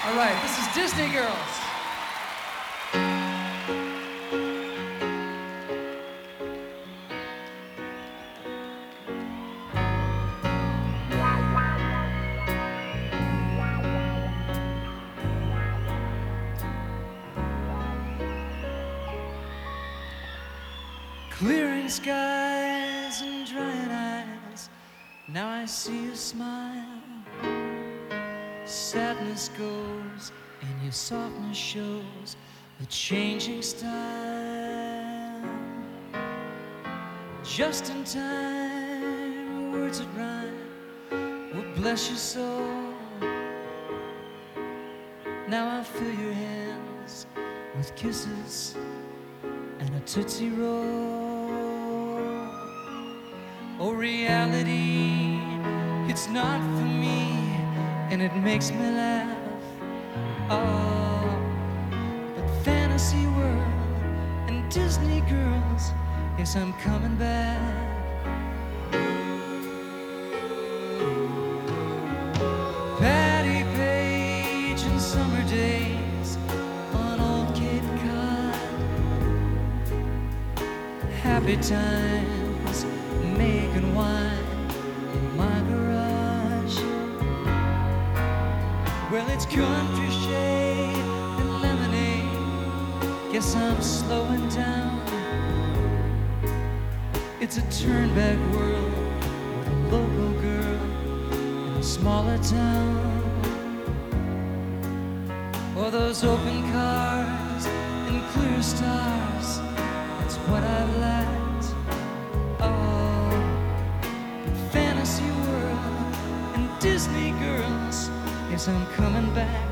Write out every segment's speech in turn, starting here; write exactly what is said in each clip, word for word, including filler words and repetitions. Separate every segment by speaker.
Speaker 1: All right, this is Disney Girls. Clearing skies and drying eyes, now I see you smile. Sadness goes and your softness shows the changing style. Just in time, words that rhyme will bless your soul. Now I fill your hands with kisses and a Tootsie Roll. Oh, reality, it's not for me, and it makes me laugh. Oh, but fantasy world and Disney girls, yes, I'm coming back. Patty Page and summer days on old Cape Cod. Happy times making wine in my garage. Well, it's country shade and lemonade. Guess I'm slowing down. It's a turn-back world with a local girl in a smaller town. Oh, those open cars and clear stars, that's what I've lacked. Oh, fantasy world and Disney girls, yes, I'm coming back.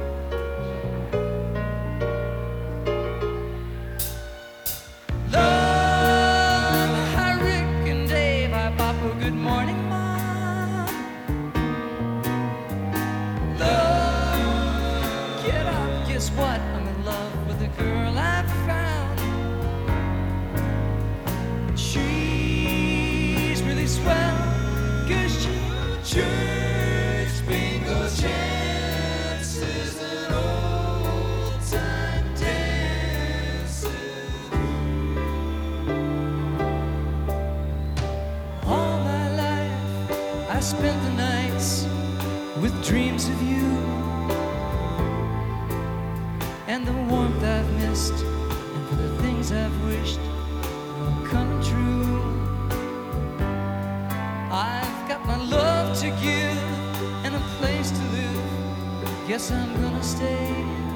Speaker 1: Love, hi Rick and Dave, hi Papa, good morning Mom. Love, get up, guess what? I'm in love with the girl I found. She's really swell, 'cause she church bingo chances and old time dances. All my life I spent the nights with dreams of you and the warmth I've missed, and for the things I've wished will come true. I've got my love to give and a place to live. Guess I'm gonna stay.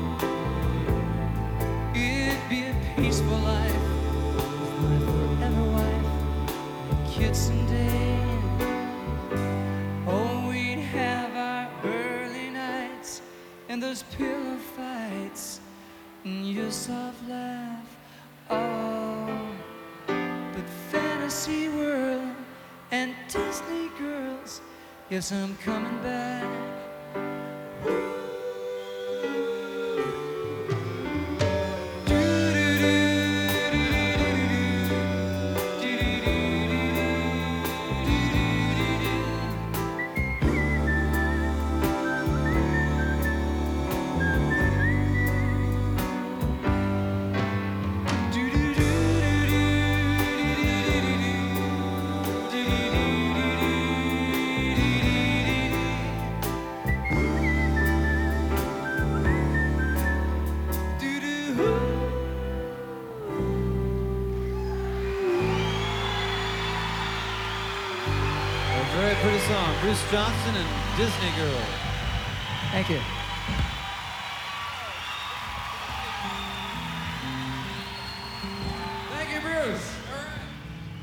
Speaker 1: It'd be a peaceful life with my forever wife and kids someday. Oh, we'd have our early nights and those pillow fights and your soft laugh. Oh, but fantasy world and Disney girls, yes, I'm coming back.
Speaker 2: Very pretty song. Bruce Johnston and Disney Girl.
Speaker 1: Thank you.